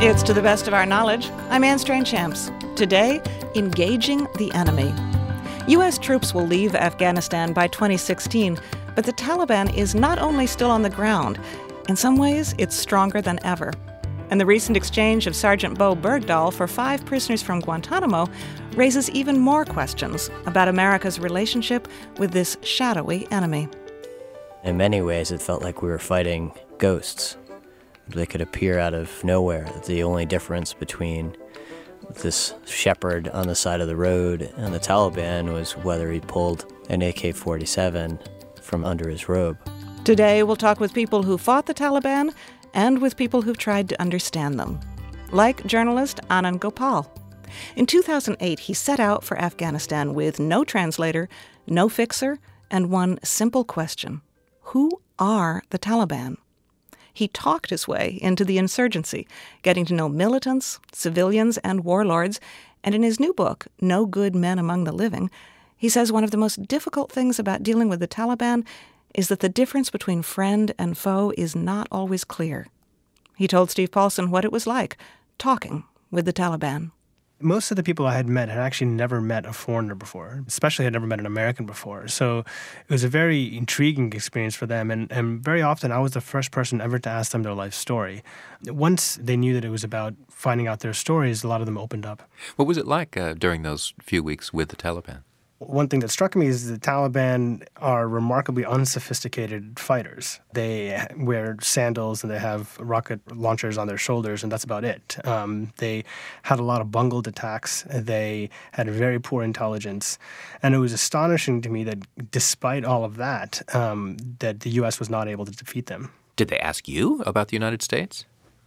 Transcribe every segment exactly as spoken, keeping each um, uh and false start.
It's To the Best of Our Knowledge. I'm Anne Strang-Champs. Today, engaging the enemy. U S troops will leave Afghanistan by twenty sixteen, but the Taliban is not only still on the ground, in some ways, it's stronger than ever. And the recent exchange of Sergeant Bo Bergdahl for five prisoners from Guantanamo raises even more questions about America's relationship with this shadowy enemy. In many ways, it felt like we were fighting ghosts. They could appear out of nowhere. The only difference between this shepherd on the side of the road and the Taliban was whether he pulled an A K forty-seven from under his robe. Today, we'll talk with people who fought the Taliban and with people who've tried to understand them, like journalist Anand Gopal. In two thousand eight, he set out for Afghanistan with no translator, no fixer, and one simple question: who are the Taliban? He talked his way into the insurgency, getting to know militants, civilians, and warlords, and in his new book, No Good Men Among the Living, he says one of the most difficult things about dealing with the Taliban is that the difference between friend and foe is not always clear. He told Steve Paulson what it was like talking with the Taliban. Most of the people I had met had actually never met a foreigner before, especially had never met an American before. So it was a very intriguing experience for them. And, and very often I was the first person ever to ask them their life story. Once they knew that it was about finding out their stories, a lot of them opened up. What was it like uh, during those few weeks with the Taliban? One thing that struck me is the Taliban are remarkably unsophisticated fighters. They wear sandals and they have rocket launchers on their shoulders, and that's about it. Um, they had a lot of bungled attacks. They had very poor intelligence. And it was astonishing to me that despite all of that, um, that the U S was not able to defeat them. Did they ask you about the United States?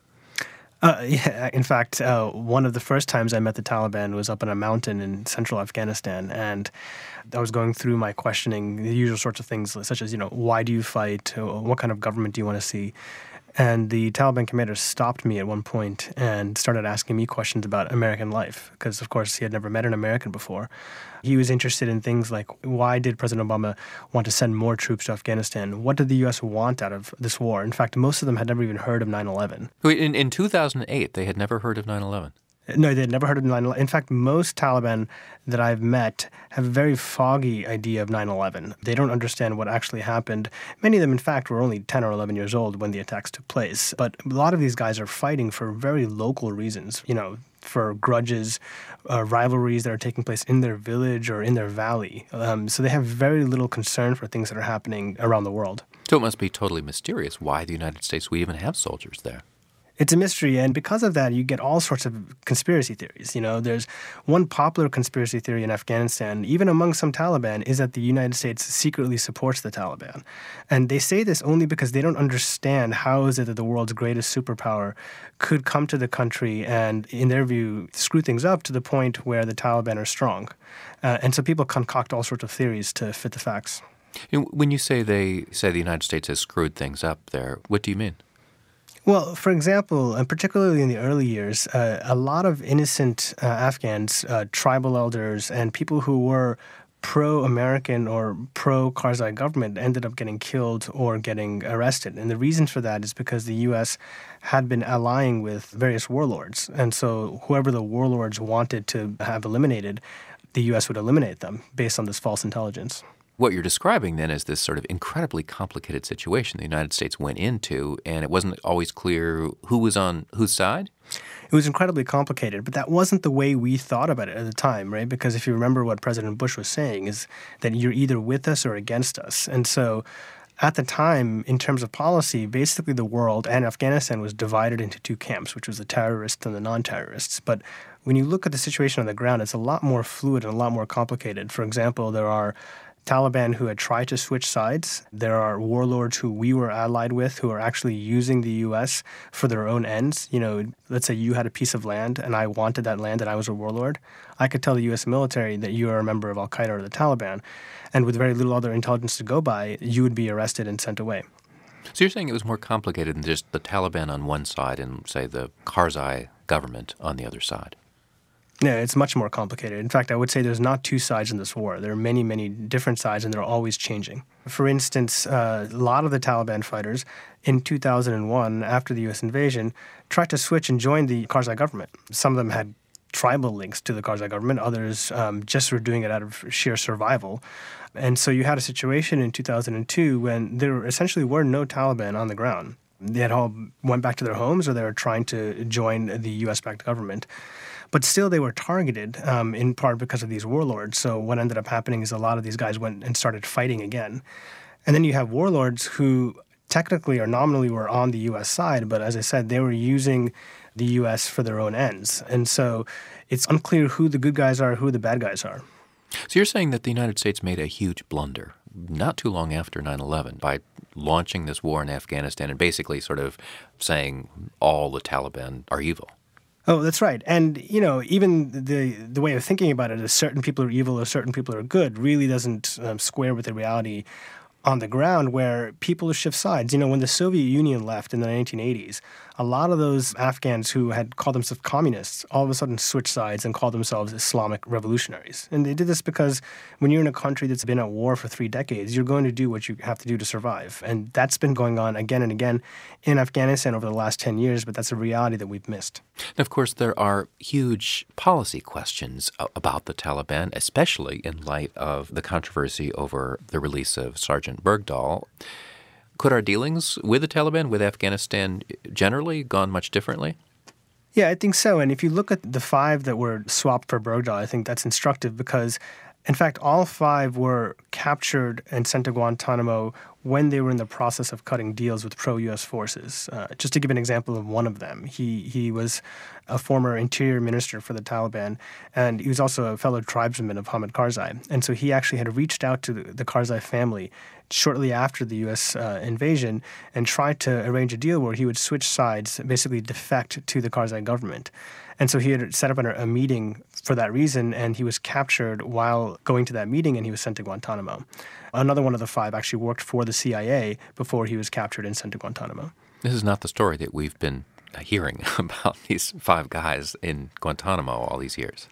Uh, yeah, in fact, uh, one of the first times I met the Taliban was up on a mountain in central Afghanistan, and I was going through my questioning, the usual sorts of things, such as, you know, why do you fight? What kind of government do you want to see? And the Taliban commander stopped me at one point and started asking me questions about American life, because, of course, he had never met an American before. He was interested in things like, why did President Obama want to send more troops to Afghanistan? What did the U S want out of this war? In fact, most of them had never even heard of nine eleven. In, in two thousand eight, they had never heard of nine eleven. No, they had never heard of nine eleven. In fact, most Taliban that I've met have a very foggy idea of nine eleven. They don't understand what actually happened. Many of them, in fact, were only ten or eleven years old when the attacks took place. But a lot of these guys are fighting for very local reasons, you know, for grudges, uh, rivalries that are taking place in their village or in their valley. Um, so they have very little concern for things that are happening around the world. So it must be totally mysterious why the United States would even have soldiers there. It's a mystery, and because of that, you get all sorts of conspiracy theories. You know, there's one popular conspiracy theory in Afghanistan, even among some Taliban, is that the United States secretly supports the Taliban. And they say this only because they don't understand how is it that the world's greatest superpower could come to the country and, in their view, screw things up to the point where the Taliban are strong. Uh, and so people concoct all sorts of theories to fit the facts. When you say they say the United States has screwed things up there, what do you mean? Well, for example, and particularly in the early years, uh, a lot of innocent uh, Afghans, uh, tribal elders, and people who were pro-American or pro-Karzai government ended up getting killed or getting arrested. And the reason for that is because the U S had been allying with various warlords. And so whoever the warlords wanted to have eliminated, the U S would eliminate them based on this false intelligence. What you're describing then is this sort of incredibly complicated situation the United States went into, and it wasn't always clear who was on whose side? It was incredibly complicated, but that wasn't the way we thought about it at the time, right? Because if you remember what President Bush was saying is that you're either with us or against us. And so at the time, in terms of policy, basically the world and Afghanistan was divided into two camps, which was the terrorists and the non-terrorists. But when you look at the situation on the ground, it's a lot more fluid and a lot more complicated. For example, there are Taliban who had tried to switch sides. There are warlords who we were allied with who are actually using the U S for their own ends. You know, let's say you had a piece of land and I wanted that land and I was a warlord. I could tell the U S military that you are a member of Al-Qaeda or the Taliban, and with very little other intelligence to go by, you would be arrested and sent away. So you're saying it was more complicated than just the Taliban on one side and, say, the Karzai government on the other side? No, it's much more complicated. In fact, I would say there's not two sides in this war. There are many, many different sides, and they're always changing. For instance, uh, a lot of the Taliban fighters in two thousand one, after the U S invasion, tried to switch and join the Karzai government. Some of them had tribal links to the Karzai government. Others um, just were doing it out of sheer survival. And so you had a situation in two thousand two when there essentially were no Taliban on the ground. They had all went back to their homes, or they were trying to join the U S-backed government. But still, they were targeted um, in part because of these warlords. So what ended up happening is a lot of these guys went and started fighting again. And then you have warlords who technically or nominally were on the U S side, but as I said, they were using the U S for their own ends. And so it's unclear who the good guys are, who the bad guys are. So you're saying that the United States made a huge blunder not too long after nine eleven by launching this war in Afghanistan and basically sort of saying all the Taliban are evil. Oh, that's right. And, you know, even the the way of thinking about it is certain people are evil or certain people are good really doesn't um, square with the reality on the ground, where people shift sides. You know, when the Soviet Union left in the nineteen eighties, a lot of those Afghans who had called themselves communists all of a sudden switched sides and called themselves Islamic revolutionaries. And they did this because when you're in a country that's been at war for three decades, you're going to do what you have to do to survive. And that's been going on again and again in Afghanistan over the last ten years, but that's a reality that we've missed. And of course, there are huge policy questions about the Taliban, especially in light of the controversy over the release of Sergeant Bergdahl. Could our dealings with the Taliban, with Afghanistan generally, gone much differently? Yeah, I think so. And if you look at the five that were swapped for Bergdahl, I think that's instructive because, in fact, all five were captured and sent to Guantanamo when they were in the process of cutting deals with pro-U S forces. Uh, just to give an example of one of them, he he was a former interior minister for the Taliban, and he was also a fellow tribesman of Hamid Karzai. And so he actually had reached out to the, the Karzai family shortly after the U S uh, invasion and tried to arrange a deal where he would switch sides, basically defect to the Karzai government. And so he had set up a, a meeting for that reason, and he was captured while going to that meeting, and he was sent to Guantanamo. Another one of the five actually worked for the C I A before he was captured and sent to Guantanamo. This is not the story that we've been hearing about these five guys in Guantanamo all these years.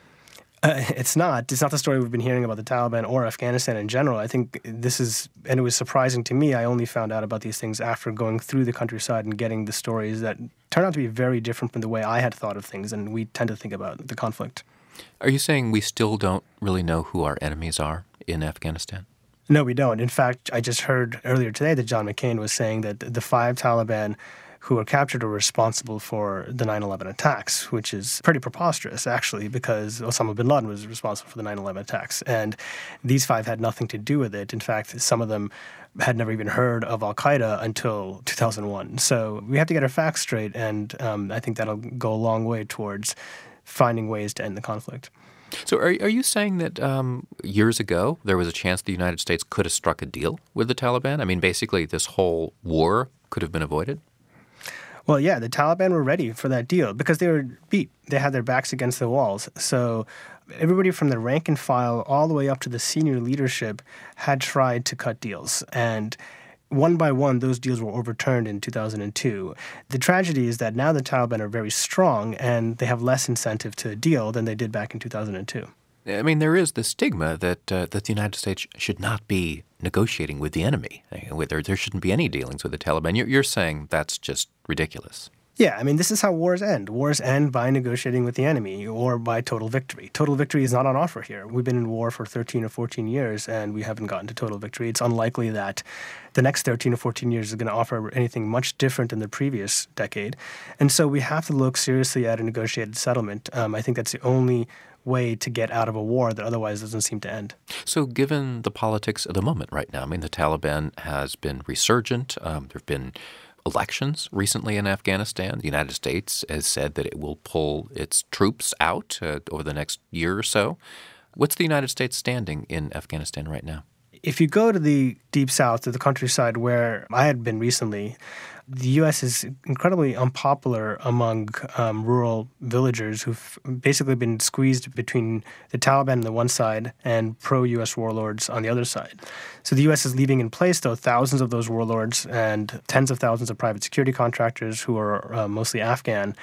Uh, it's not. It's not the story we've been hearing about the Taliban or Afghanistan in general. I think this is, and it was surprising to me, I only found out about these things after going through the countryside and getting the stories that turned out to be very different from the way I had thought of things, and we tend to think about the conflict. Are you saying we still don't really know who our enemies are in Afghanistan? No, we don't. In fact, I just heard earlier today that John McCain was saying that the five Taliban who were captured were responsible for the nine eleven attacks, which is pretty preposterous, actually, because Osama bin Laden was responsible for the nine eleven attacks. And these five had nothing to do with it. In fact, some of them had never even heard of al-Qaeda until two thousand one. So we have to get our facts straight, and um, I think that'll go a long way towards finding ways to end the conflict. So are, are you saying that um, years ago there was a chance the United States could have struck a deal with the Taliban? I mean, basically this whole war could have been avoided? Well, yeah, the Taliban were ready for that deal because they were beat. They had their backs against the walls. So everybody from the rank and file all the way up to the senior leadership had tried to cut deals. And one by one, those deals were overturned in two thousand two. The tragedy is that now the Taliban are very strong and they have less incentive to deal than they did back in two thousand two. I mean, there is the stigma that uh, that the United States should not be negotiating with the enemy. There, there shouldn't be any dealings with the Taliban. You're, you're saying that's just ridiculous. Yeah, I mean, this is how wars end. Wars end by negotiating with the enemy or by total victory. Total victory is not on offer here. We've been in war for thirteen or fourteen years, and we haven't gotten to total victory. It's unlikely that the next thirteen or fourteen years is going to offer anything much different than the previous decade. And so we have to look seriously at a negotiated settlement. Um, I think that's the only way to get out of a war that otherwise doesn't seem to end. So given the politics of the moment right now, I mean, the Taliban has been resurgent. Um, there have been elections recently in Afghanistan. The United States has said that it will pull its troops out uh, over the next year or so. What's the United States standing in Afghanistan right now? If you go to the deep south, to the countryside where I had been recently, the U S is incredibly unpopular among um, rural villagers who've basically been squeezed between the Taliban on the one side and pro-U S warlords on the other side. So the U S is leaving in place, though, thousands of those warlords and tens of thousands of private security contractors who are uh, mostly Afghan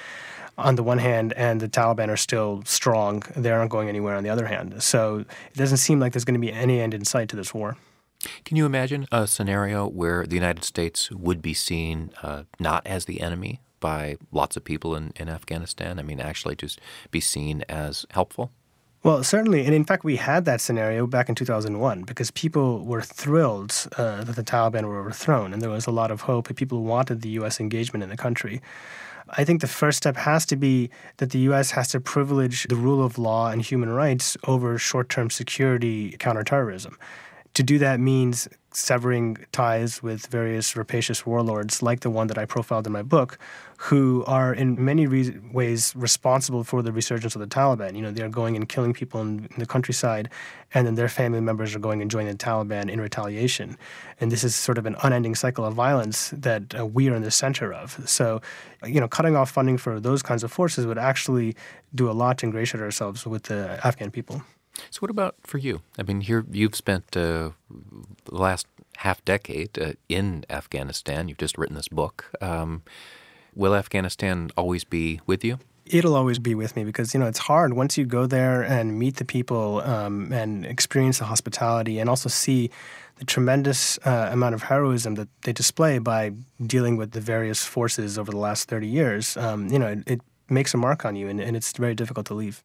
on the one hand, and the Taliban are still strong. They aren't going anywhere on the other hand. So it doesn't seem like there's going to be any end in sight to this war. Can you imagine a scenario where the United States would be seen uh, not as the enemy by lots of people in, in Afghanistan? I mean, actually just be seen as helpful? Well, certainly. And in fact, we had that scenario back in two thousand one because people were thrilled uh, that the Taliban were overthrown, and there was a lot of hope, and people wanted the U S engagement in the country. I think the first step has to be that the U S has to privilege the rule of law and human rights over short-term security counterterrorism. To do that means severing ties with various rapacious warlords like the one that I profiled in my book, who are in many re- ways responsible for the resurgence of the Taliban. You know, they're going and killing people in, in the countryside, and then their family members are going and joining the Taliban in retaliation. And this is sort of an unending cycle of violence that uh, we are in the center of. So, you know, cutting off funding for those kinds of forces would actually do a lot to ingratiate ourselves with the Afghan people. So what about for you? I mean, here you've spent uh, the last half decade uh, in Afghanistan. You've just written this book. Um, will Afghanistan always be with you? It'll always be with me because, you know, it's hard once you go there and meet the people um, and experience the hospitality and also see the tremendous uh, amount of heroism that they display by dealing with the various forces over the last thirty years. Um, you know, it, it makes a mark on you, and, and it's very difficult to leave.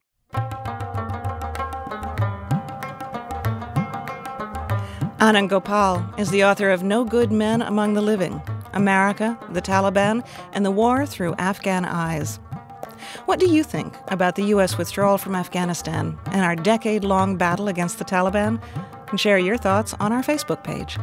Anand Gopal is the author of No Good Men Among the Living, America, the Taliban, and the War Through Afghan Eyes. What do you think about the U S withdrawal from Afghanistan and our decade-long battle against the Taliban? And share your thoughts on our Facebook page.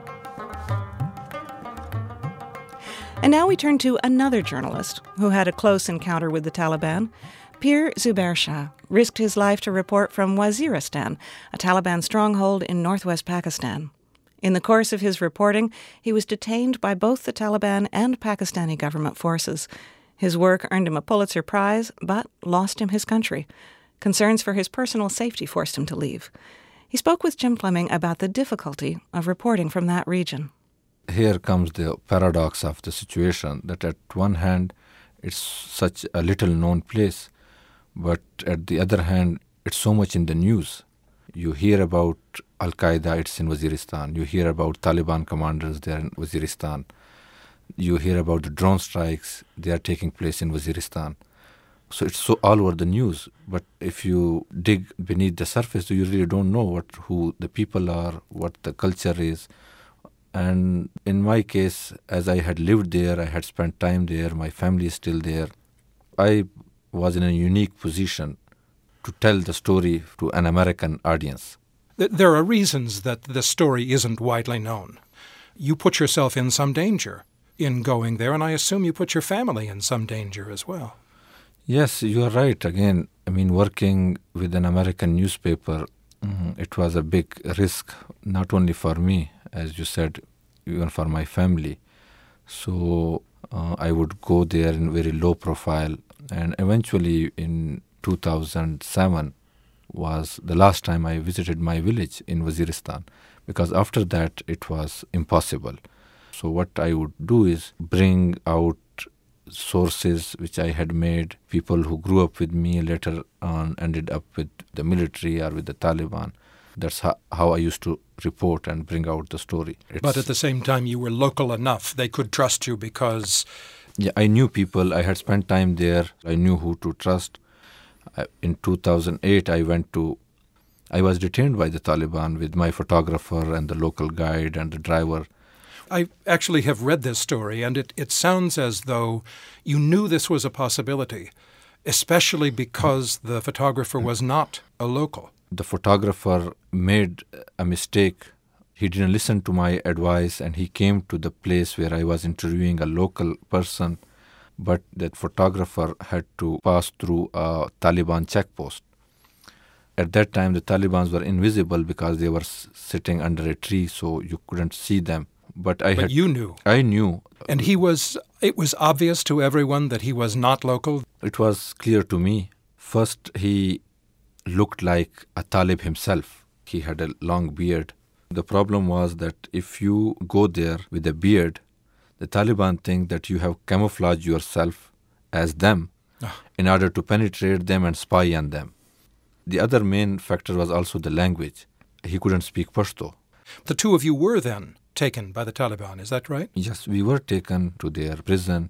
And now we turn to another journalist who had a close encounter with the Taliban. Pir Zubair Shah risked his life to report from Waziristan, a Taliban stronghold in northwest Pakistan. In the course of his reporting, he was detained by both the Taliban and Pakistani government forces. His work earned him a Pulitzer Prize, but lost him his country. Concerns for his personal safety forced him to leave. He spoke with Jim Fleming about the difficulty of reporting from that region. Here comes the paradox of the situation, that at one hand, it's such a little-known place, but at the other hand, it's so much in the news. You hear about Al-Qaeda, it's in Waziristan. You hear about Taliban commanders, they're in Waziristan. You hear about the drone strikes, they are taking place in Waziristan. So it's so all over the news. But if you dig beneath the surface, you really don't know what who the people are, what the culture is. And in my case, as I had lived there, I had spent time there, my family is still there, I was in a unique position to tell the story to an American audience. There are reasons that the story isn't widely known. You put yourself in some danger in going there, and I assume you put your family in some danger as well. Yes, you are right. Again, I mean, working with an American newspaper, mm, it was a big risk, not only for me, as you said, even for my family. So uh, I would go there in very low profile, and eventually in two thousand seven was the last time I visited my village in Waziristan, because after that it was impossible. So what I would do is bring out sources which I had made, people who grew up with me later on ended up with the military or with the Taliban. That's how, how I used to report and bring out the story. It's, but at the same time, you were local enough. They could trust you because... Yeah, I knew people. I had spent time there. I knew who to trust. I, in two thousand eight, I went to... I was detained by the Taliban with my photographer and the local guide and the driver. I actually have read this story, and it, it sounds as though you knew this was a possibility, especially because the photographer was not a local. The photographer made a mistake. He didn't listen to my advice, and he came to the place where I was interviewing a local person, but that photographer had to pass through a Taliban checkpost. At that time, the Talibans were invisible because they were s- sitting under a tree, so you couldn't see them. But I but had, you knew. I knew. And he was, it was obvious to everyone that he was not local? It was clear to me. First, he looked like a Talib himself. He had a long beard. The problem was that if you go there with a beard, the Taliban think that you have camouflaged yourself as them, oh. in order to penetrate them and spy on them. The other main factor was also the language. He couldn't speak Pashto. The two of you were then taken by the Taliban, is that right? Yes, we were taken to their prison.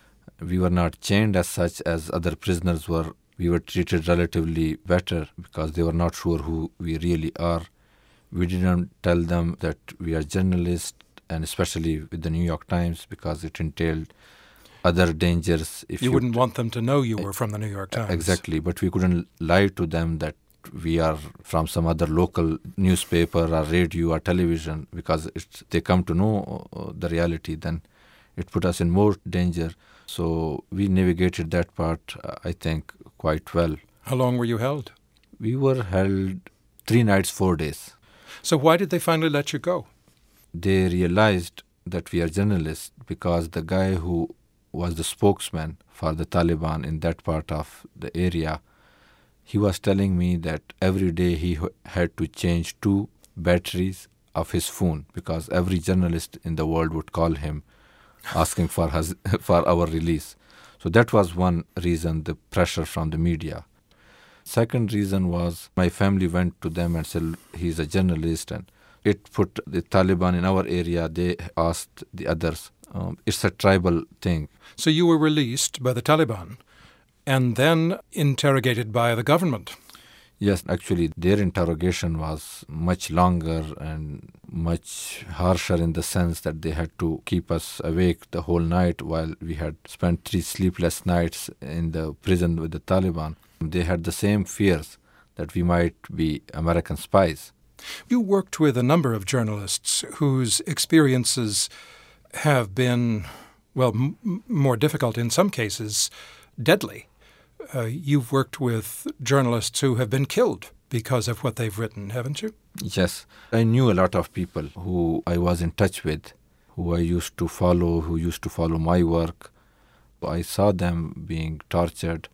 We were not chained as such as other prisoners were. We were treated relatively better because they were not sure who we really are. We didn't tell them that we are journalists, and especially with the New York Times, because it entailed other dangers. If you, you wouldn't t- want them to know you were from the New York Times. Exactly, but we couldn't lie to them that we are from some other local newspaper or radio or television, because if they come to know the reality, then it put us in more danger. So we navigated that part, uh, I think, quite well. How long were you held? We were held three nights, four days. So why did they finally let you go? They realized that we are journalists because the guy who was the spokesman for the Taliban in that part of the area, he was telling me that every day he had to change two batteries of his phone because every journalist in the world would call him asking for his, for our release. So that was one reason, the pressure from the media. Second reason was my family went to them and said, he's a journalist, and it put the Taliban in our area. They asked the others. Um, it's a tribal thing. So you were released by the Taliban and then interrogated by the government. Yes, actually, their interrogation was much longer and much harsher in the sense that they had to keep us awake the whole night while we had spent three sleepless nights in the prison with the Taliban. They had the same fears that we might be American spies. You worked with a number of journalists whose experiences have been, well, m- more difficult in some cases, deadly. Uh, you've worked with journalists who have been killed because of what they've written, haven't you? Yes. I knew a lot of people who I was in touch with, who I used to follow, who used to follow my work. I saw them being tortured.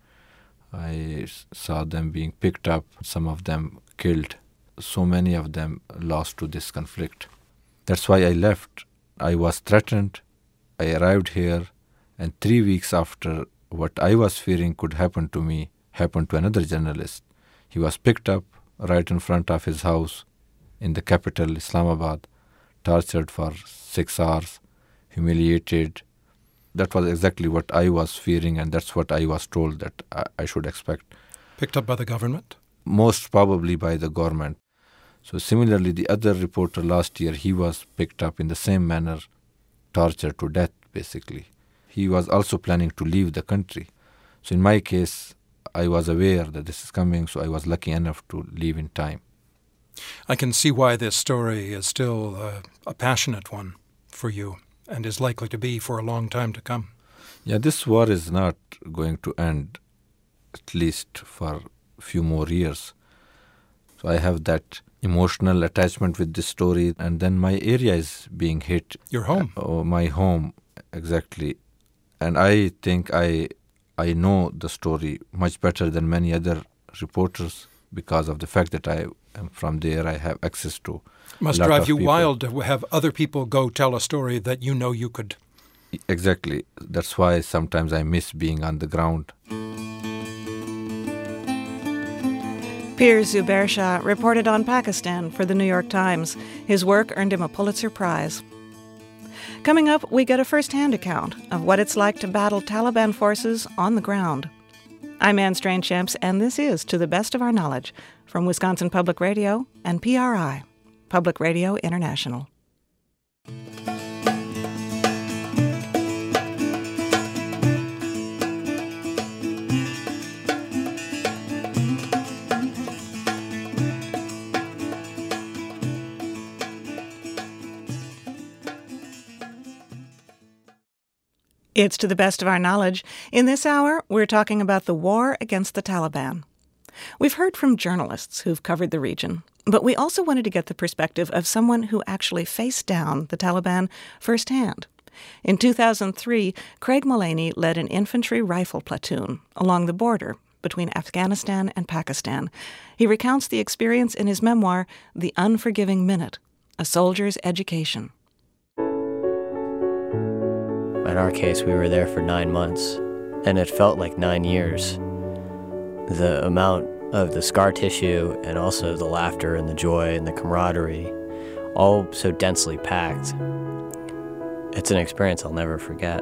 I saw them being picked up, some of them killed. So many of them lost to this conflict. That's why I left. I was threatened. I arrived here, and three weeks after, what I was fearing could happen to me happened to another journalist. He was picked up right in front of his house in the capital, Islamabad, tortured for six hours, humiliated. That was exactly what I was fearing, and that's what I was told that I, I should expect. Picked up by the government? Most probably by the government. So similarly, the other reporter last year, he was picked up in the same manner, tortured to death, basically. He was also planning to leave the country. So in my case, I was aware that this is coming, so I was lucky enough to leave in time. I can see why this story is still uh, a passionate one for you and is likely to be for a long time to come. Yeah, this war is not going to end, at least for a few more years. So I have that emotional attachment with this story, and then my area is being hit. Your home? Uh, oh, my home, exactly. And I think I I know the story much better than many other reporters because of the fact that I am from there. I have access to. Must a lot drive of you people. wild to have other people go tell a story that you know you could. Exactly. That's why sometimes I miss being on the ground. Piers Zubair Shah reported on Pakistan for the New York Times. His work earned him a Pulitzer Prize. Coming up, we get a first-hand account of what it's like to battle Taliban forces on the ground. I'm Anne Strainchamps, and this is To the Best of Our Knowledge from Wisconsin Public Radio and P R I, Public Radio International. It's To the Best of Our Knowledge. In this hour, we're talking about the war against the Taliban. We've heard from journalists who've covered the region, but we also wanted to get the perspective of someone who actually faced down the Taliban firsthand. In two thousand three, Craig Mullaney led an infantry rifle platoon along the border between Afghanistan and Pakistan. He recounts the experience in his memoir, The Unforgiving Minute, A Soldier's Education. In our case, we were there for nine months, and it felt like nine years. The amount of the scar tissue and also the laughter and the joy and the camaraderie, all so densely packed. It's an experience I'll never forget.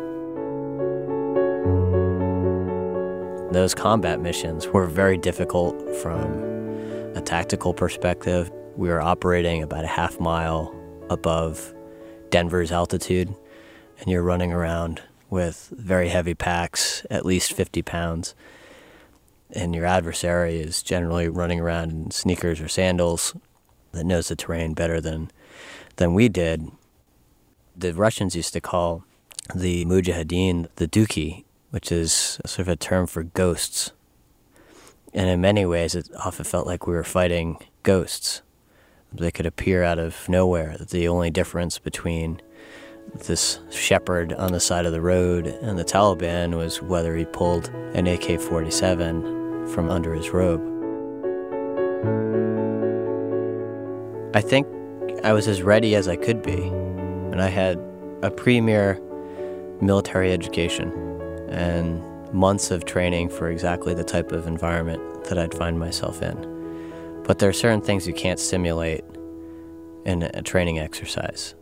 Those combat missions were very difficult from a tactical perspective. We were operating about a half mile above Denver's altitude, and you're running around with very heavy packs, at least fifty pounds, and your adversary is generally running around in sneakers or sandals that knows the terrain better than, than we did. The Russians used to call the Mujahideen the Duki, which is sort of a term for ghosts. And in many ways, it often felt like we were fighting ghosts. They could appear out of nowhere. The only difference between this shepherd on the side of the road and the Taliban was whether he pulled an A K forty-seven from under his robe. I think I was as ready as I could be, and I had a premier military education and months of training for exactly the type of environment that I'd find myself in. But there are certain things you can't simulate in a training exercise.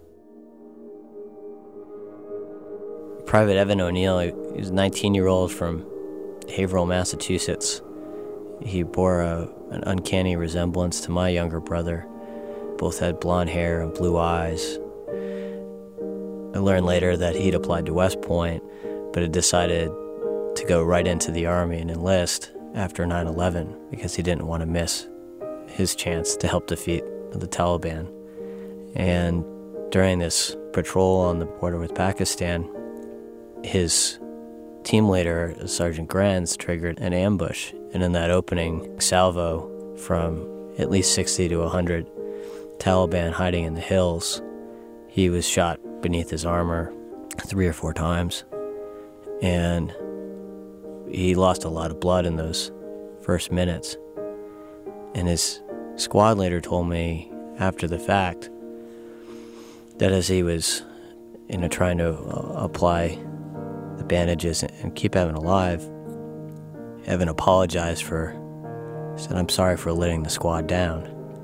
Private Evan O'Neill, he was a nineteen-year-old from Haverhill, Massachusetts. He bore a, an uncanny resemblance to my younger brother. Both had blonde hair and blue eyes. I learned later that he'd applied to West Point, but had decided to go right into the Army and enlist after nine eleven because he didn't want to miss his chance to help defeat the Taliban. And during this patrol on the border with Pakistan, his team leader, Sergeant Granz, triggered an ambush. And in that opening salvo from at least sixty to one hundred Taliban hiding in the hills, he was shot beneath his armor three or four times. And he lost a lot of blood in those first minutes. And his squad leader told me after the fact that as he was, you know, trying to uh, apply the bandages and keep Evan alive, Evan apologized for, said, "I'm sorry for letting the squad down."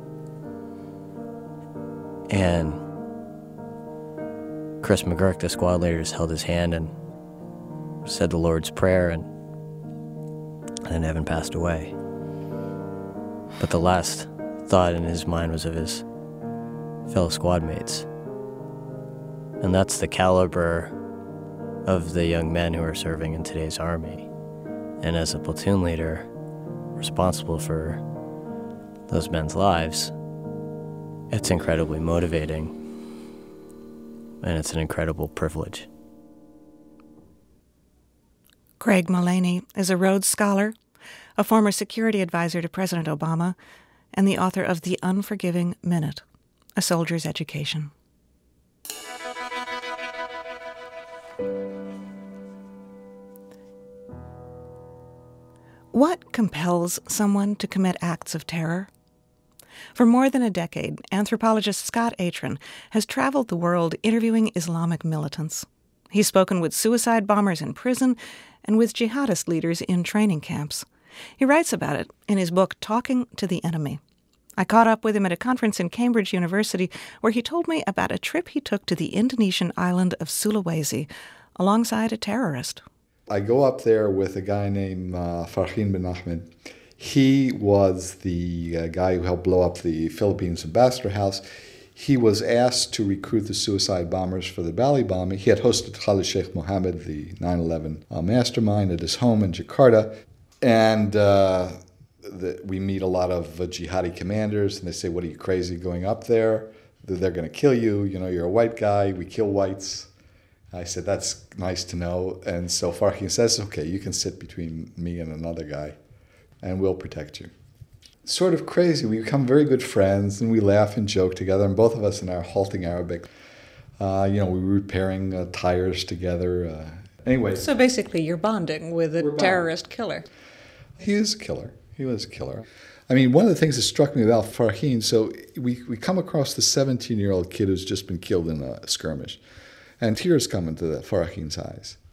And Chris McGurk, the squad leader, just held his hand and said the Lord's Prayer, and, and then Evan passed away. But the last thought in his mind was of his fellow squad mates. And that's the caliber of the young men who are serving in today's Army. And as a platoon leader responsible for those men's lives, it's incredibly motivating, and it's an incredible privilege. Craig Mullaney is a Rhodes Scholar, a former security advisor to President Obama, and the author of The Unforgiving Minute, A Soldier's Education. What compels someone to commit acts of terror? For more than a decade, anthropologist Scott Atran has traveled the world interviewing Islamic militants. He's spoken with suicide bombers in prison and with jihadist leaders in training camps. He writes about it in his book, Talking to the Enemy. I caught up with him at a conference in Cambridge University where he told me about a trip he took to the Indonesian island of Sulawesi alongside a terrorist. I go up there with a guy named uh, Farhin bin Ahmed. He was the uh, guy who helped blow up the Philippines ambassador house. He was asked to recruit the suicide bombers for the Bali bombing. He had hosted Khalid Sheikh Mohammed, the nine eleven uh, mastermind, at his home in Jakarta. And uh, the, we meet a lot of uh, jihadi commanders, and they say, "What are you, crazy, going up there? They're, they're going to kill you. You know, you're a white guy. We kill whites." I said, "That's nice to know." And so Farhin says, "Okay, you can sit between me and another guy, and we'll protect you." Sort of crazy. We become very good friends, and we laugh and joke together, and both of us in our halting Arabic. Uh, you know, we were repairing uh, tires together. Uh, anyway. So basically you're bonding with a terrorist killer. He is a killer. He was a killer. I mean, one of the things that struck me about Farhin, so we, we come across the seventeen-year-old kid who's just been killed in a skirmish, and tears come into the Farhin's eyes.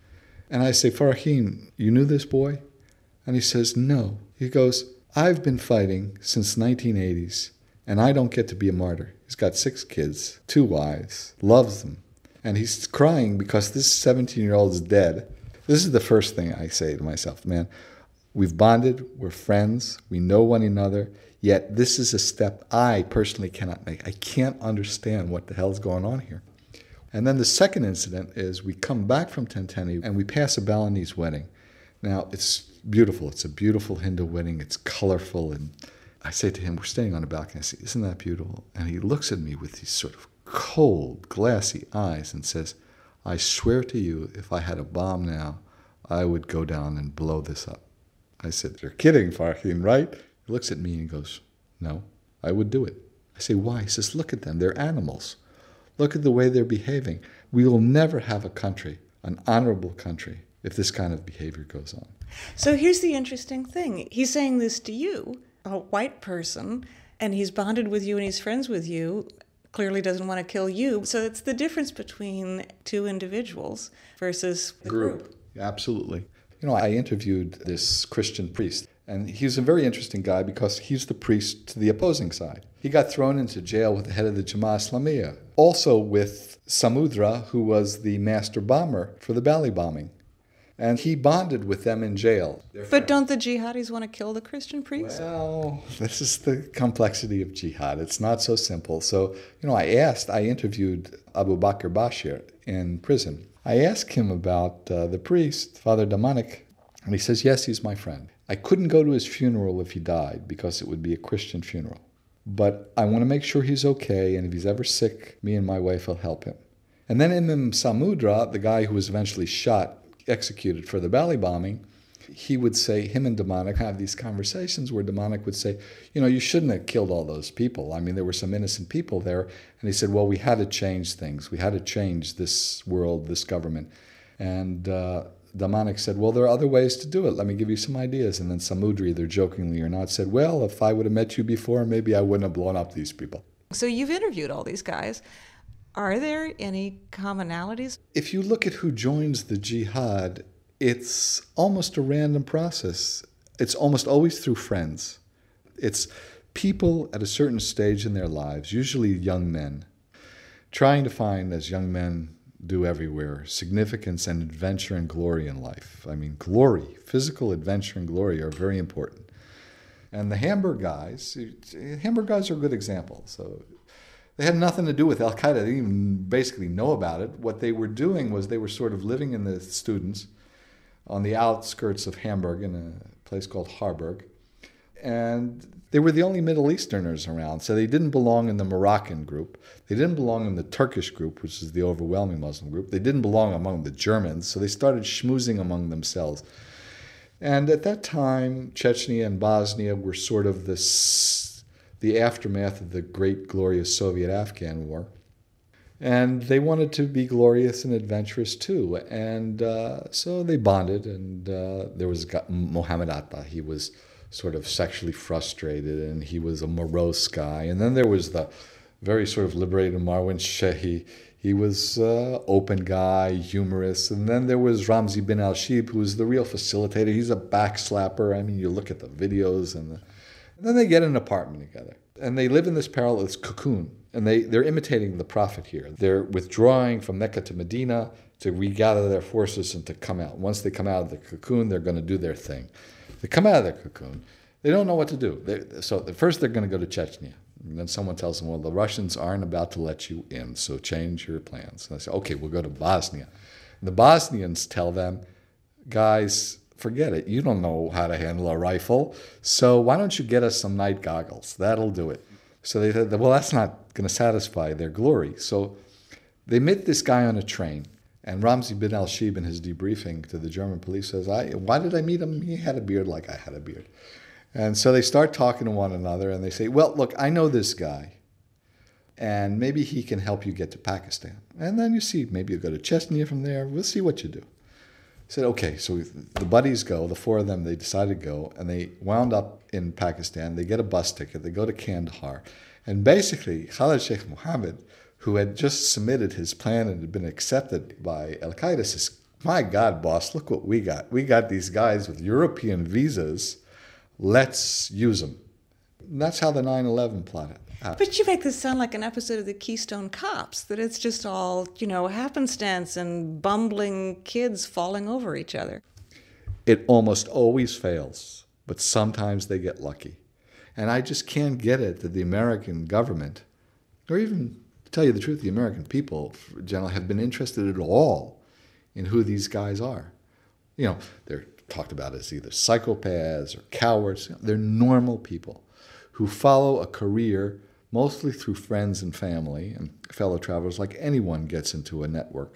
And I say, Farhin, you knew this boy? And he says, no. He goes, I've been fighting since nineteen eighties, and I don't get to be a martyr. He's got six kids, two wives, loves them. And he's crying because this seventeen-year-old is dead. This is the first thing I say to myself, man, we've bonded, we're friends, we know one another, yet this is a step I personally cannot make. I can't understand what the hell's going on here. And then the second incident is we come back from Tenteni and we pass a Balinese wedding. Now, it's beautiful. It's a beautiful Hindu wedding. It's colorful. And I say to him, we're standing on a balcony. I say, isn't that beautiful? And he looks at me with these sort of cold, glassy eyes and says, I swear to you, if I had a bomb now, I would go down and blow this up. I said, you're kidding, Farhin, right? He looks at me and goes, no, I would do it. I say, why? He says, look at them. They're animals. Look at the way they're behaving. We will never have a country, an honorable country, if this kind of behavior goes on. So here's the interesting thing. He's saying this to you, a white person, and he's bonded with you and he's friends with you, clearly doesn't want to kill you. So it's the difference between two individuals versus the group. group. Absolutely. You know, I interviewed this Christian priest, and he's a very interesting guy because he's the priest to the opposing side. He got thrown into jail with the head of the Jamaat Islamiyah, also with Samudra, who was the master bomber for the Bali bombing. And he bonded with them in jail. But don't the jihadis want to kill the Christian priest? Well, this is the complexity of jihad. It's not so simple. So, you know, I asked, I interviewed Abu Bakr Bashir in prison. I asked him about uh, the priest, Father Damanik, and he says, yes, he's my friend. I couldn't go to his funeral if he died because it would be a Christian funeral. But I want to make sure he's okay, and if he's ever sick, me and my wife will help him. And then Imam Samudra, the guy who was eventually shot, executed for the Bali bombing, he would say, him and Damanik have these conversations where Damanik would say, you know, you shouldn't have killed all those people. I mean, there were some innocent people there. And he said, well, we had to change things. We had to change this world, this government. And uh, Damanik said, well, there are other ways to do it. Let me give you some ideas. And then Samudra, either jokingly or not, said, well, if I would have met you before, maybe I wouldn't have blown up these people. So you've interviewed all these guys. Are there any commonalities? If you look at who joins the jihad, it's almost a random process. It's almost always through friends. It's people at a certain stage in their lives, usually young men, trying to find, as young men do everywhere, significance and adventure and glory in life. I mean, glory, physical adventure and glory are very important. And the Hamburg guys, Hamburg guys are a good example. So they had nothing to do with Al-Qaeda. They didn't even basically know about it. What they were doing was they were sort of living in the students on the outskirts of Hamburg in a place called Harburg. And they were the only Middle Easterners around, so they didn't belong in the Moroccan group. They didn't belong in the Turkish group, which is the overwhelming Muslim group. They didn't belong among the Germans, so they started schmoozing among themselves. And at that time, Chechnya and Bosnia were sort of this, the aftermath of the great, glorious Soviet-Afghan war. And they wanted to be glorious and adventurous too. And uh, so they bonded, and uh, there was Mohammed Atta. He was sort of sexually frustrated, and he was a morose guy. And then there was the very sort of liberated Marwan Shehi. He was an uh, open guy, humorous. And then there was Ramzi bin Al-Shib, who was the real facilitator. He's a backslapper. I mean, you look at the videos. And, the, and then they get an apartment together. And they live in this parallel, this cocoon. And they, they're imitating the Prophet here. They're withdrawing from Mecca to Medina to regather their forces and to come out. Once they come out of the cocoon, they're going to do their thing. They come out of their cocoon. They don't know what to do. They, so first they're going to go to Chechnya. And then someone tells them, well, the Russians aren't about to let you in, so change your plans. And they say, okay, we'll go to Bosnia. And the Bosnians tell them, guys, forget it. You don't know how to handle a rifle, so why don't you get us some night goggles? That'll do it. So they said, well, that's not going to satisfy their glory. So they meet this guy on a train. And Ramzi bin Al-Shib, in his debriefing to the German police, says, I, why did I meet him? He had a beard like I had a beard. And so they start talking to one another, and they say, well, look, I know this guy, and maybe he can help you get to Pakistan. And then you see, maybe you go to Chechnya from there. We'll see what you do. I said, okay, so the buddies go, the four of them, they decided to go, and they wound up in Pakistan. They get a bus ticket. They go to Kandahar. And basically, Khalid Sheikh Mohammed, who had just submitted his plan and had been accepted by Al-Qaeda, says, My God, boss, look what we got. We got these guys with European visas. Let's use them. And that's how the nine eleven plot happened. But you make this sound like an episode of the Keystone Cops, that it's just all, you know, happenstance and bumbling kids falling over each other. It almost always fails, but sometimes they get lucky. And I just can't get it that the American government, or even, to tell you the truth, the American people, generally, have been interested at all in who these guys are. You know, they're talked about as either psychopaths or cowards. They're normal people who follow a career mostly through friends and family and fellow travelers, like anyone gets into a network.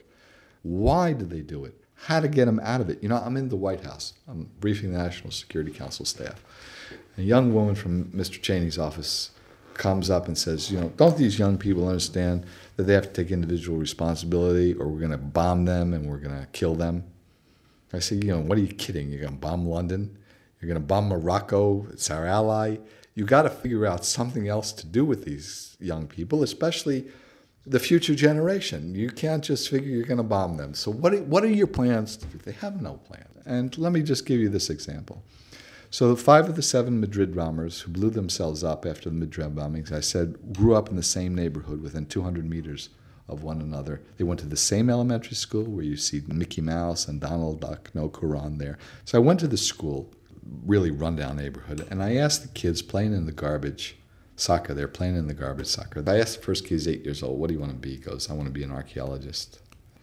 Why do they do it? How to get them out of it? You know, I'm in the White House. I'm briefing the National Security Council staff. A young woman from Mister Cheney's office comes up and says, you know, don't these young people understand that they have to take individual responsibility, or we're going to bomb them and we're going to kill them? I say, you know, what are you kidding? You're going to bomb London? You're going to bomb Morocco? It's our ally. You got to figure out something else to do with these young people, especially the future generation. You can't just figure you're going to bomb them. So what are, what are your plans to do? They have no plan. And let me just give you this example. So five of the seven Madrid bombers who blew themselves up after the Madrid bombings, I said, grew up in the same neighborhood within two hundred meters of one another. They went to the same elementary school where you see Mickey Mouse and Donald Duck, no Quran there. So I went to the school, really rundown neighborhood, and I asked the kids playing in the garbage soccer. They're playing in the garbage soccer. I asked the first kid, he's eight years old, what do you want to be? He goes, I want to be an archaeologist.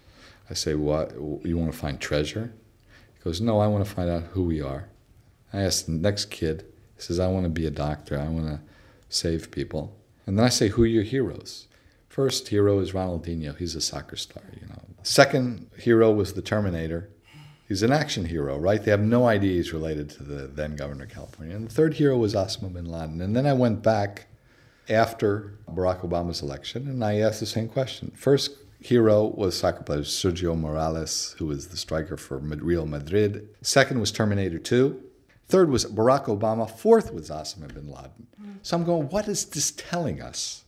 I say, what? You want to find treasure? He goes, no, I want to find out who we are. I asked the next kid, he says, I want to be a doctor. I want to save people. And then I say, who are your heroes? First hero is Ronaldinho. He's a soccer star, you know. Second hero was the Terminator. He's an action hero, right? They have no idea he's related to the then governor of California. And the third hero was Osama bin Laden. And then I went back after Barack Obama's election, and I asked the same question. First hero was soccer player Sergio Morales, who was the striker for Real Madrid. Second was Terminator two. Third was Barack Obama. Fourth was Osama bin Laden. So I'm going, what is this telling us?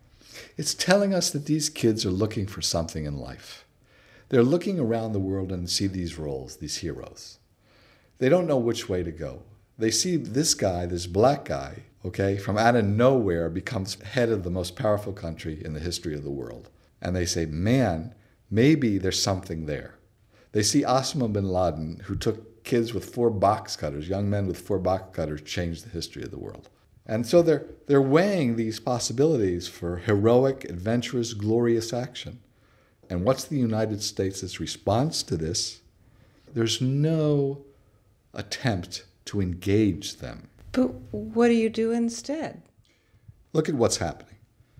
It's telling us that these kids are looking for something in life. They're looking around the world and see these roles, these heroes. They don't know which way to go. They see this guy, this black guy, okay, from out of nowhere becomes head of the most powerful country in the history of the world. And they say, man, maybe there's something there. They see Osama bin Laden, who took kids with four box cutters, young men with four box cutters, change the history of the world. And so they're, they're weighing these possibilities for heroic, adventurous, glorious action. And what's the United States' response to this? There's no attempt to engage them. But what do you do instead? Look at what's happening.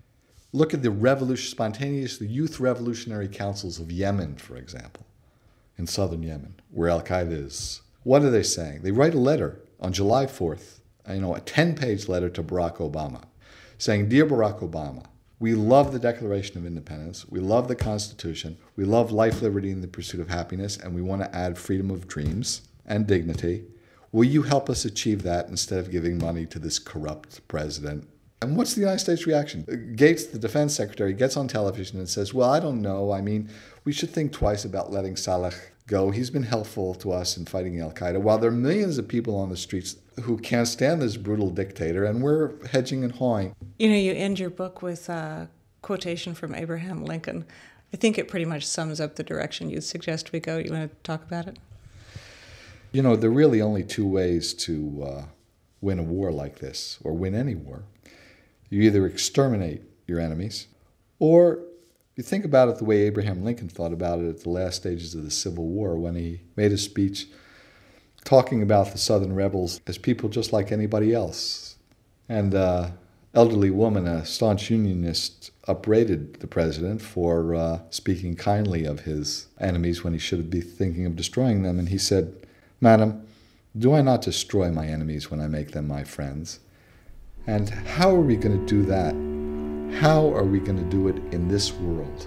Look at the revolution, spontaneous, the youth revolutionary councils of Yemen, for example, in southern Yemen, where Al-Qaeda is. What are they saying? They write a letter on July fourth, you know, a ten-page letter to Barack Obama, saying, Dear Barack Obama, we love the Declaration of Independence, we love the Constitution, we love life, liberty, and the pursuit of happiness, and we want to add freedom of dreams and dignity. Will you help us achieve that instead of giving money to this corrupt president? And what's the United States reaction? Gates, the defense secretary, gets on television and says, well, I don't know. I mean, we should think twice about letting Saleh go. He's been helpful to us in fighting Al-Qaeda, while there are millions of people on the streets who can't stand this brutal dictator, and we're hedging and hawing. You know, you end your book with a quotation from Abraham Lincoln. I think it pretty much sums up the direction you suggest we go. You want to talk about it? You know, there are really only two ways to uh, win a war like this, or win any war. You either exterminate your enemies, or you think about it the way Abraham Lincoln thought about it at the last stages of the Civil War, when he made a speech talking about the Southern rebels as people just like anybody else. And an uh, elderly woman, a staunch unionist, upbraided the president for uh, speaking kindly of his enemies when he should be thinking of destroying them. And he said, Madam, do I not destroy my enemies when I make them my friends? And how are we going to do that? How are we going to do it in this world?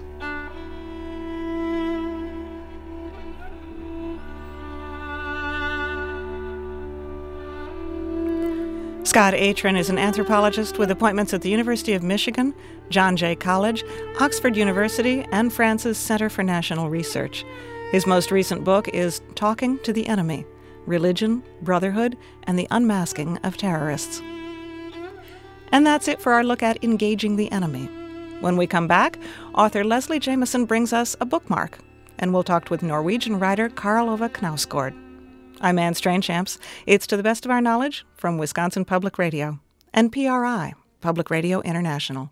Scott Atran is an anthropologist with appointments at the University of Michigan, John Jay College, Oxford University, and France's Center for National Research. His most recent book is Talking to the Enemy: Religion, Brotherhood, and the Unmasking of Terrorists. And that's it for our look at engaging the enemy. When we come back, author Leslie Jamison brings us a bookmark, and we'll talk with Norwegian writer Karl Ove Knausgård. I'm Anne Strainchamps. It's To the Best of Our Knowledge from Wisconsin Public Radio and P R I, Public Radio International.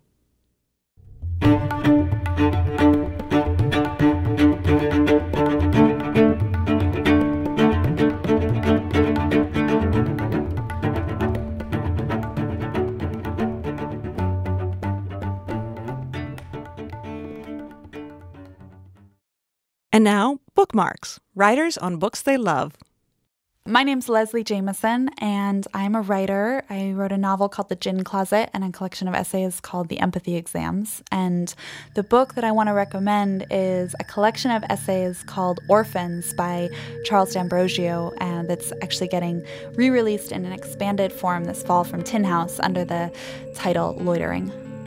And now, bookmarks, writers on books they love. My name's Leslie Jamison, and I'm a writer. I wrote a novel called The Gin Closet and a collection of essays called The Empathy Exams. And the book that I want to recommend is a collection of essays called Orphans by Charles D'Ambrosio, and that's actually getting re-released in an expanded form this fall from Tin House under the title Loitering.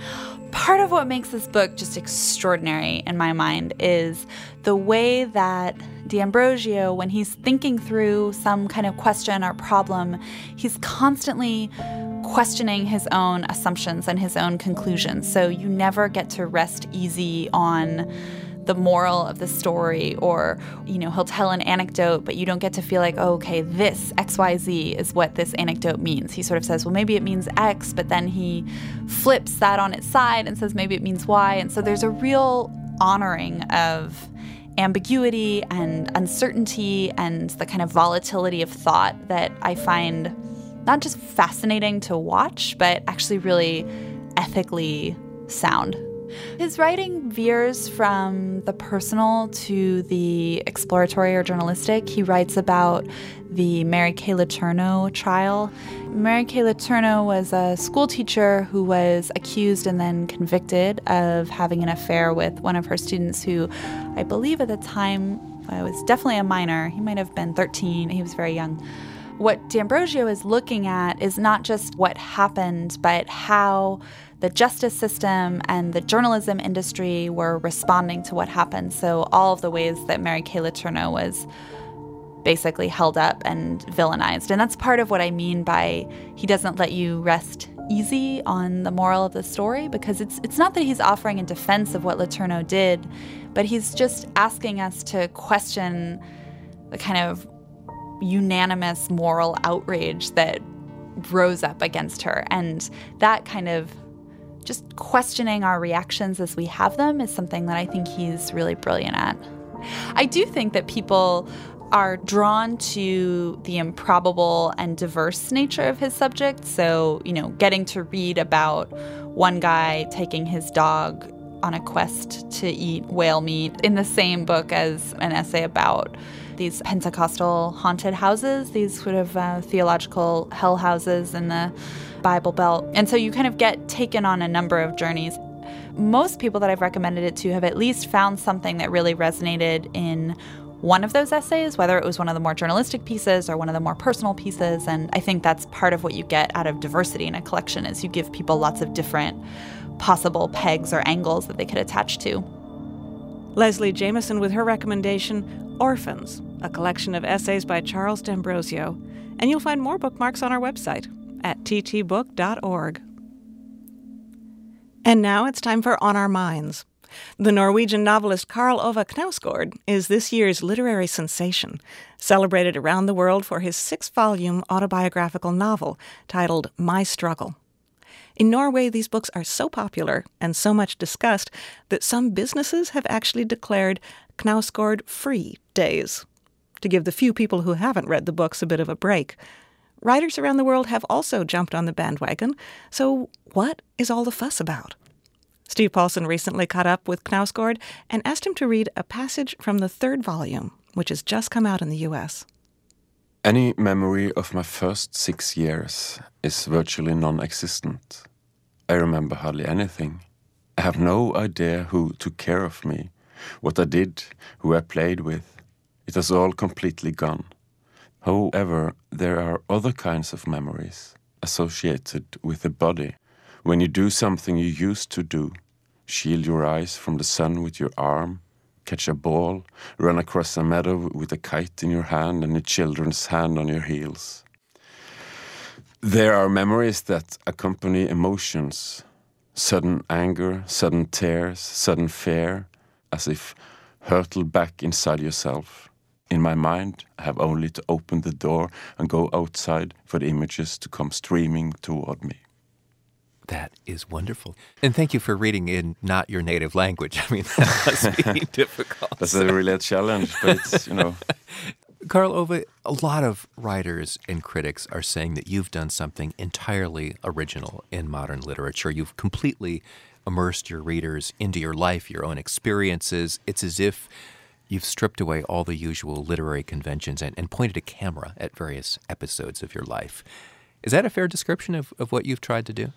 Part of what makes this book just extraordinary in my mind is the way that D'Ambrosio, when he's thinking through some kind of question or problem, he's constantly questioning his own assumptions and his own conclusions. So you never get to rest easy on the moral of the story, or, you know, he'll tell an anecdote, but you don't get to feel like, oh, okay, this X Y Z is what this anecdote means. He sort of says, well, maybe it means X, but then he flips that on its side and says maybe it means Y. And so there's a real honoring of ambiguity and uncertainty and the kind of volatility of thought that I find not just fascinating to watch, but actually really ethically sound. His writing veers from the personal to the exploratory or journalistic. He writes about the Mary Kay Letourneau trial. Mary Kay Letourneau was a school teacher who was accused and then convicted of having an affair with one of her students who, I believe at the time, uh, was definitely a minor. He might have been thirteen. He was very young. What D'Ambrosio is looking at is not just what happened, but how the justice system and the journalism industry were responding to what happened. So all of the ways that Mary Kay Letourneau was basically held up and villainized. And that's part of what I mean by he doesn't let you rest easy on the moral of the story, because it's it's not that he's offering a defense of what Letourneau did, but he's just asking us to question the kind of unanimous moral outrage that rose up against her. And that kind of just questioning our reactions as we have them is something that I think he's really brilliant at. I do think that people are drawn to the improbable and diverse nature of his subject. So, you know, getting to read about one guy taking his dog on a quest to eat whale meat in the same book as an essay about these Pentecostal haunted houses, these sort of uh, theological hell houses in the Bible Belt. And so you kind of get taken on a number of journeys. Most people that I've recommended it to have at least found something that really resonated in one of those essays, whether it was one of the more journalistic pieces or one of the more personal pieces. And I think that's part of what you get out of diversity in a collection, is you give people lots of different possible pegs or angles that they could attach to. Leslie Jamison with her recommendation, Orphans, a collection of essays by Charles D'Ambrosio. And you'll find more bookmarks on our website at t t book dot org. And now it's time for On Our Minds. The Norwegian novelist Karl Ove Knausgård is this year's literary sensation, celebrated around the world for his six-volume autobiographical novel titled My Struggle. In Norway, these books are so popular and so much discussed that some businesses have actually declared Knausgård free days, to give the few people who haven't read the books a bit of a break. Writers around the world have also jumped on the bandwagon, so what is all the fuss about? Steve Paulson recently caught up with Knausgård and asked him to read a passage from the third volume, which has just come out in the U S. Any memory of my first six years is virtually non-existent. I remember hardly anything. I have no idea who took care of me, what I did, who I played with. It has all completely gone. However, there are other kinds of memories associated with the body. When you do something you used to do, shield your eyes from the sun with your arm, catch a ball, run across a meadow with a kite in your hand and a children's hand on your heels. There are memories that accompany emotions, sudden anger, sudden tears, sudden fear, as if hurtled back inside yourself. In my mind, I have only to open the door and go outside for the images to come streaming toward me. That is wonderful. And thank you for reading in not your native language. I mean, that must be difficult. That's a really a challenge, but it's, you know. Karl Ove, a lot of writers and critics are saying that you've done something entirely original in modern literature. You've completely immersed your readers into your life, your own experiences. It's as if you've stripped away all the usual literary conventions and, and pointed a camera at various episodes of your life. Is that a fair description of, of what you've tried to do?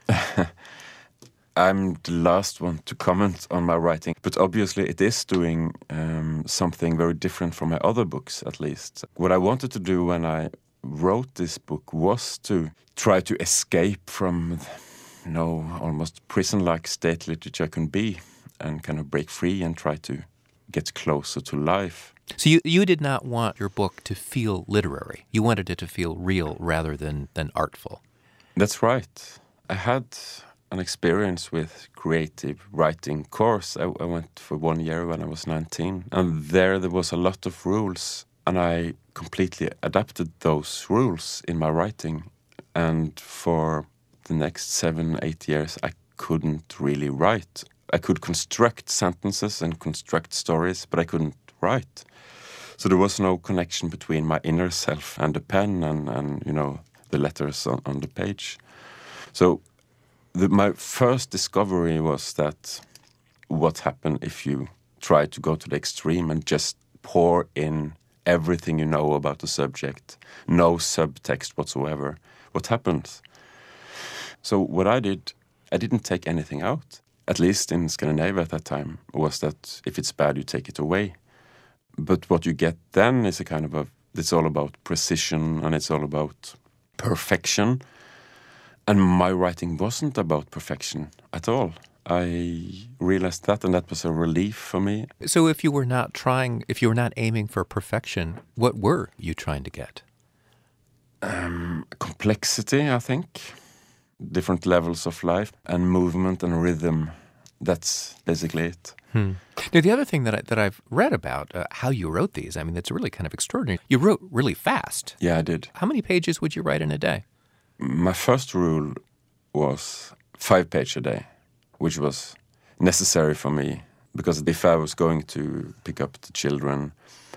I'm the last one to comment on my writing, but obviously it is doing um, something very different from my other books, at least. What I wanted to do when I wrote this book was to try to escape from, you know, almost prison-like state literature can be, and kind of break free and try to get closer to life. So you you did not want your book to feel literary. You wanted it to feel real rather than, than artful. That's right. I had an experience with creative writing course. I, I went for one year when I was nineteen, and there there was a lot of rules, and I completely adapted those rules in my writing. And for the next seven, eight years, I couldn't really write. I could construct sentences and construct stories, but I couldn't write. So there was no connection between my inner self and the pen and, and you know, the letters on, on the page. So the, my first discovery was that what happened if you try to go to the extreme and just pour in everything you know about the subject, no subtext whatsoever. What happens? So what I did, I didn't take anything out. At least in Scandinavia at that time, was that if it's bad, you take it away. But what you get then is a kind of a, it's all about precision and it's all about perfection. And my writing wasn't about perfection at all. I realized that, and that was a relief for me. So if you were not trying, if you were not aiming for perfection, what were you trying to get? Um, complexity, I think. Different levels of life and movement and rhythm. That's basically it. Hmm. Now, the other thing that, I, that I've read about uh, how you wrote these, I mean, it's really kind of extraordinary. You wrote really fast. Yeah, I did. How many pages would you write in a day? My first rule was five pages a day, which was necessary for me, because if I was going to pick up the children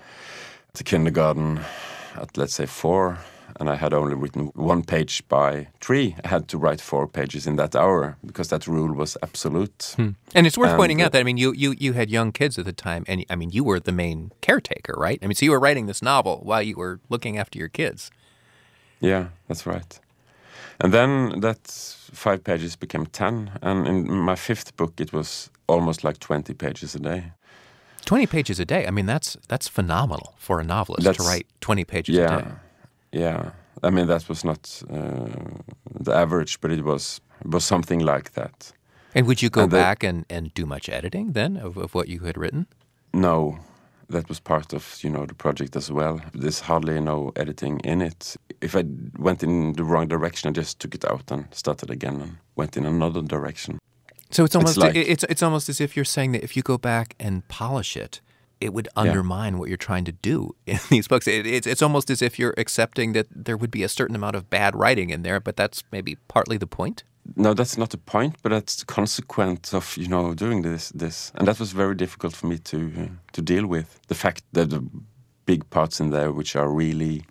at the kindergarten at, let's say, four, and I had only written one page by three, I had to write four pages in that hour, because that rule was absolute. Hmm. And it's worth and, pointing out that, I mean, you, you, you had young kids at the time, and, I mean, you were the main caretaker, right? I mean, so you were writing this novel while you were looking after your kids. Yeah, that's right. And then that five pages became ten, and in my fifth book, it was almost like twenty pages a day. twenty pages a day? I mean, that's that's phenomenal for a novelist that's, to write twenty pages yeah, a day. Yeah. I mean, that was not uh, the average, but it was it was something like that. And would you go and back the, and, and do much editing then of, of what you had written? No. That was part of, you know, the project as well. There's hardly no editing in it. If I went in the wrong direction, I just took it out and started again and went in another direction. So it's almost it's like, it's it's almost as if you're saying that if you go back and polish it, it would undermine yeah. what you're trying to do in these books. It, it's it's almost as if you're accepting that there would be a certain amount of bad writing in there, but that's maybe partly the point. No, that's not the point, but that's the consequence of, you know, doing this. This, and that was very difficult for me to uh, to deal with. The fact that the big parts in there which are really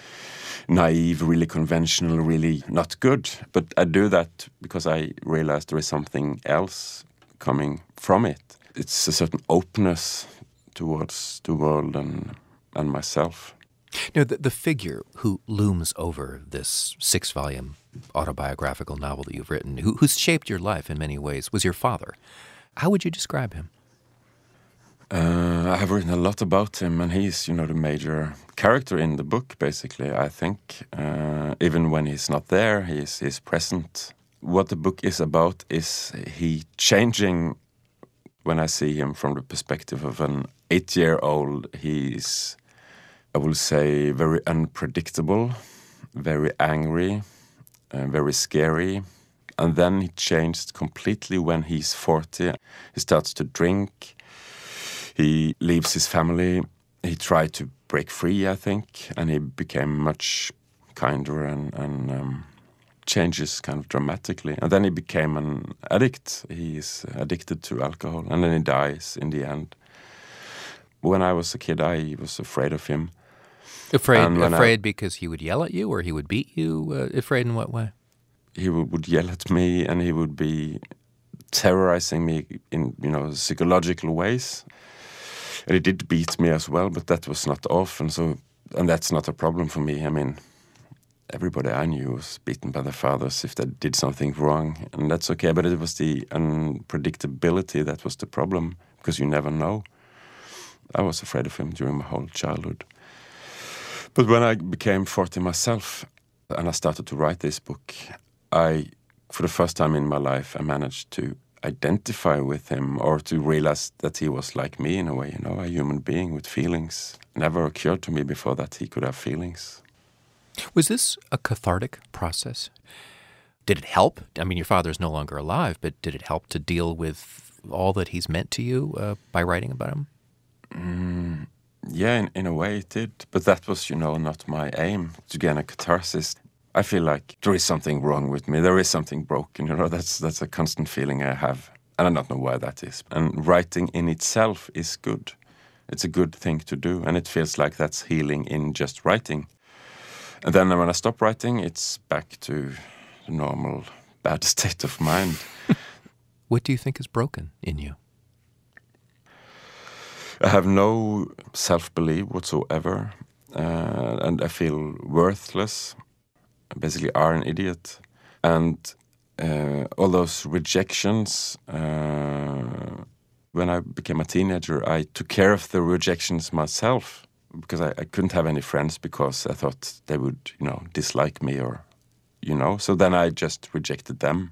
naive, really conventional, really not good. But I do that because I realized there is something else coming from it. It's a certain openness towards the world and and myself. Now, the, the figure who looms over this six-volume autobiographical novel that you've written, who, who's shaped your life in many ways, was your father. How would you describe him? Uh, I have written a lot about him, and he's, you know, the major character in the book, basically, I think. Uh, even when he's not there, he's, he's present. What the book is about is he changing When I see him from the perspective of an eight-year-old, he's, I will say, very unpredictable, very angry, uh, very scary. And then he changed completely when he's forty. He starts to drink. He leaves his family. He tried to break free, I think, and he became much kinder and, and um, changes kind of dramatically. And then he became an addict. He is addicted to alcohol, and then he dies in the end. When I was a kid, I was afraid of him. Afraid, afraid I, because he would yell at you, or he would beat you? Uh, afraid in what way? He would, would yell at me, and he would be terrorizing me in, you know, psychological ways. And he did beat me as well, but that was not often. So, and that's not a problem for me. I mean, everybody I knew was beaten by their fathers if they did something wrong, and that's okay. But it was the unpredictability that was the problem, because you never know. I was afraid of him during my whole childhood. But when I became forty myself, and I started to write this book, I, for the first time in my life, I managed to identify with him, or to realize that he was like me in a way, you know, a human being with feelings. Never occurred to me before that he could have feelings. Was this a cathartic process? Did it help? I mean, your father's no longer alive, but did it help to deal with all that he's meant to you uh, by writing about him? Mm, yeah, in, in a way it did. But that was, you know, not my aim, to gain a catharsis. I feel like there is something wrong with me. There is something broken, you know. That's that's a constant feeling I have. And I don't know why that is. And writing in itself is good. It's a good thing to do. And it feels like that's healing in just writing. And then when I stop writing, it's back to the normal bad state of mind. What do you think is broken in you? I have no self-belief whatsoever. Uh, and I feel worthless. I basically are an idiot. And uh, all those rejections, uh, when I became a teenager, I took care of the rejections myself, because I, I couldn't have any friends because I thought they would, you know, dislike me, or, you know. So then I just rejected them.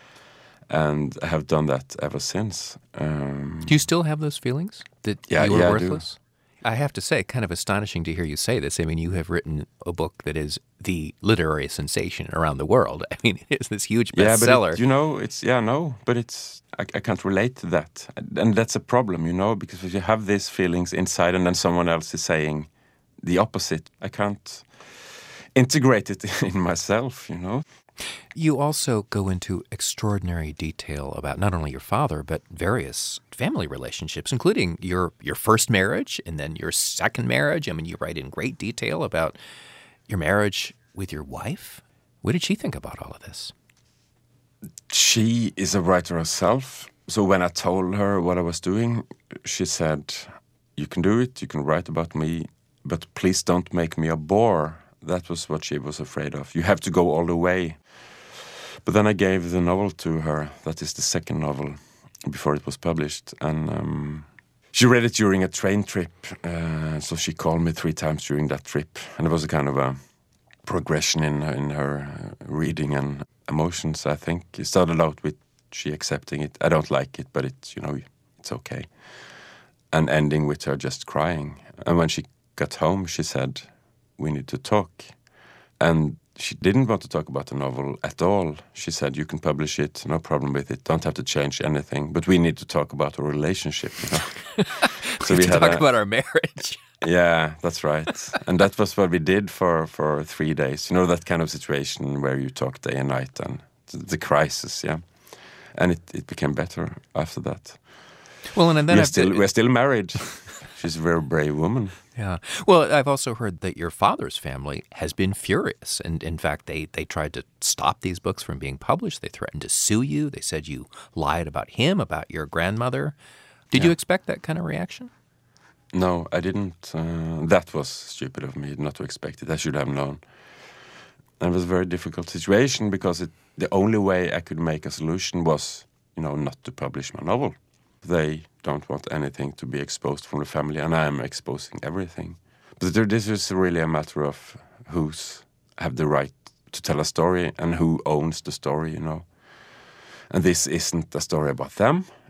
And I have done that ever since. Um, do you still have those feelings that yeah, you were yeah, worthless? I, I have to say, kind of astonishing to hear you say this. I mean, you have written a book that is the literary sensation around the world. I mean, it's this huge bestseller. Yeah, but it, you know, it's, yeah, no, but it's, I, I can't relate to that. And that's a problem, you know, because if you have these feelings inside and then someone else is saying the opposite, I can't integrate it in myself, you know. You also go into extraordinary detail about not only your father, but various family relationships, including your, your first marriage and then your second marriage. I mean, you write in great detail about your marriage with your wife. What did she think about all of this? She is a writer herself. So when I told her what I was doing, she said, you can do it, you can write about me, but please don't make me a bore. That was what she was afraid of. You have to go all the way. But then I gave the novel to her. That is the second novel before it was published. And um, she read it during a train trip. Uh, so she called me three times during that trip. And it was a kind of a progression in, in her reading and emotions, I think. It started out with she accepting it. I don't like it, but it's, you know, it's okay. And ending with her just crying. And when she got home, she said, we need to talk. And she didn't want to talk about the novel at all. She said, you can publish it, no problem with it, don't have to change anything, but we need to talk about our relationship, you know. So we, we had to talk a, about our marriage. Yeah, that's right. And that was what we did for, for three days. You know, that kind of situation where you talk day and night, and the, the crisis, yeah. And it, it became better after that. Well, and then we're still, we're still married. She's a very brave woman. Yeah. Well, I've also heard that your father's family has been furious. And in fact, they, they tried to stop these books from being published. They threatened to sue you. They said you lied about him, about your grandmother. Did yeah. you expect that kind of reaction? No, I didn't. Uh, that was stupid of me not to expect it. I should have known. And it was a very difficult situation because it, the only way I could make a solution was, you know, not to publish my novel. They don't want anything to be exposed from the family, and I am exposing everything. But there, this is really a matter of who's have the right to tell a story and who owns the story, you know. And this isn't a story about them,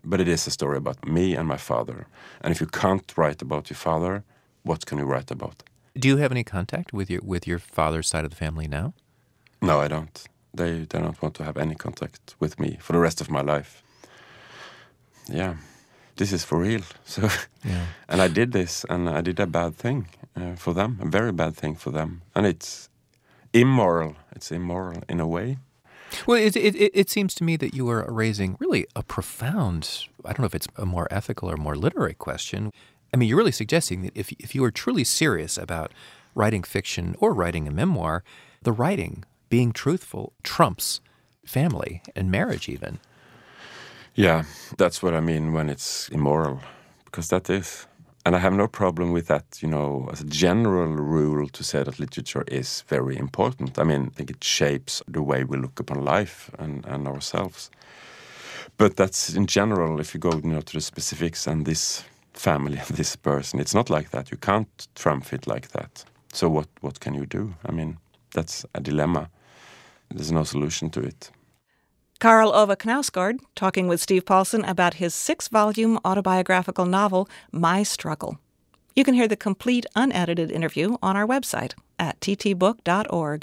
but it is a story about me and my father. And if you can't write about your father, what can you write about? Do you have any contact with your with your father's side of the family now? No, I don't. They, they don't want to have any contact with me for the rest of my life. Yeah, this is for real. So, yeah. And I did this, and I did a bad thing uh, for them, a very bad thing for them. And it's immoral. It's immoral in a way. Well, it, it, it seems to me that you are raising really a profound, I don't know if it's a more ethical or more literary question. I mean, you're really suggesting that if, if you are truly serious about writing fiction or writing a memoir, the writing, being truthful, trumps family and marriage even. Yeah, that's what I mean when it's immoral, because that is. And I have no problem with that, you know, as a general rule to say that literature is very important. I mean, I think it shapes the way we look upon life and, and ourselves. But that's in general, if you go, you know, to the specifics and this family and this person, it's not like that. You can't trump it like that. So what, what can you do? I mean, that's a dilemma. There's no solution to it. Karl Ove Knausgård talking with Steve Paulson about his six-volume autobiographical novel, My Struggle. You can hear the complete, unedited interview on our website at t t book dot org.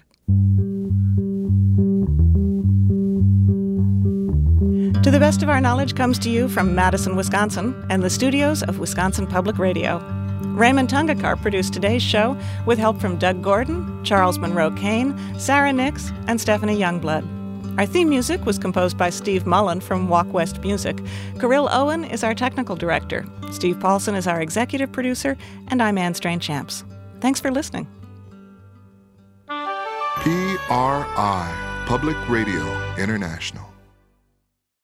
To the Best of Our Knowledge comes to you from Madison, Wisconsin, and the studios of Wisconsin Public Radio. Raymond Tungakar produced today's show with help from Doug Gordon, Charles Monroe Kane, Sarah Nix, and Stephanie Youngblood. Our theme music was composed by Steve Mullen from Walk West Music. Kirill Owen is our technical director. Steve Paulson is our executive producer, and I'm Anne Strain-Champs. Thanks for listening. P R I, Public Radio International.